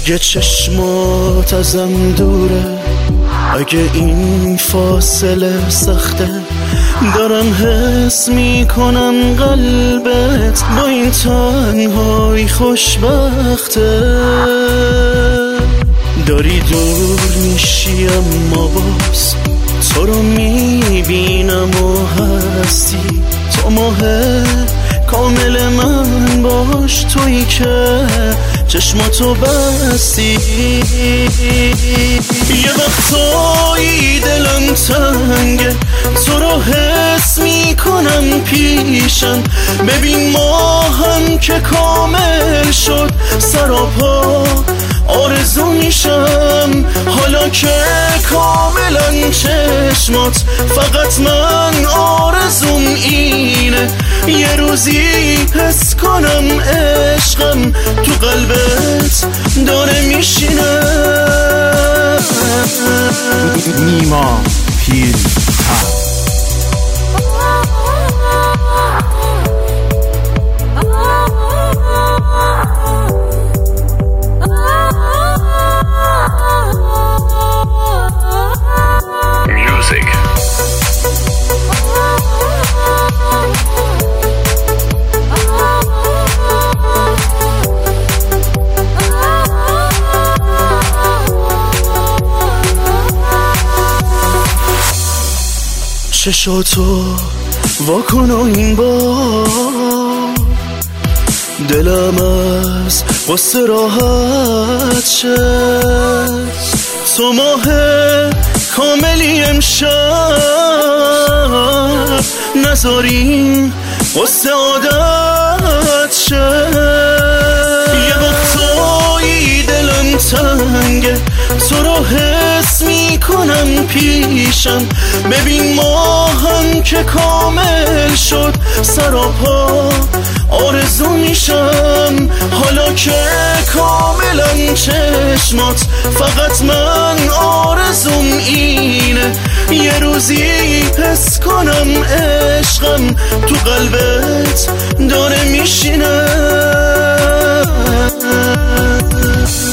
اگه چشمات ازم دوره، اگه این فاصله سخته، دارم حس میکنم قلبت با این تنهایی خوشبخته. داری دور میشی اما باز تو رو میبینم و هستی. تو ماه کامل من باش، تویی که چشماتو بستی. یه وقتایی دلم تنگه، تو رو حس میکنم پیشم. ببین ماهم که کامل شد، سراپا آرزو میشم. حالا که کاملا چشمات، فقط من آرزوم اینه یه روزی حس کنم عشقم تو قلبت داره میشینه. نیما پیرهن. چشاتو واکن و این بار، دلم از غصه راحت شد. تو ماه کاملی امشب، نذاریم غصه عادت شد. یه وقتایی دلم تنگه، تو رو حس میکنم پیشم. ببین ماهم که کامل شد، سراپا آرزو میشم. حالا که کاملا چشمات، فقط من آرزوم اینه یه روزی حس کنم عشقم تو قلبت داره میشینه.